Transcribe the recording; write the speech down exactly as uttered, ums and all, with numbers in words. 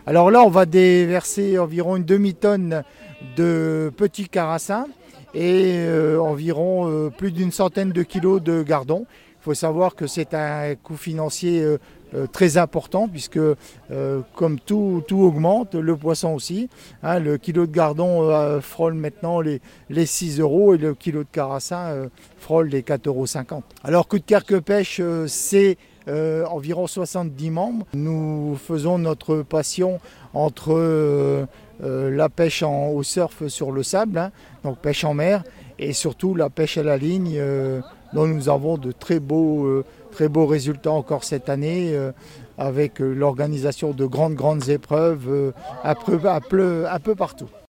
Alors là, on va déverser environ une demi-tonne de petits carassins et euh, environ euh, plus d'une centaine de kilos de gardons. Il faut savoir que c'est un coût financier euh, euh, très important puisque euh, comme tout, tout augmente, le poisson aussi. Hein, le kilo de gardon euh, frôle maintenant les, les six euros et le kilo de carassin euh, frôle les quatre euros cinquante. Alors Coup de Cœur que Pêche, euh, c'est euh, environ soixante-dix membres. Nous faisons notre passion entre euh, euh, la pêche en, au surf sur le sable, hein, donc pêche en mer, et surtout la pêche à la ligne, euh, dont nous avons de très beaux, euh, très beaux résultats encore cette année, euh, avec euh, l'organisation de grandes, grandes épreuves euh, un peu, un peu, un peu partout.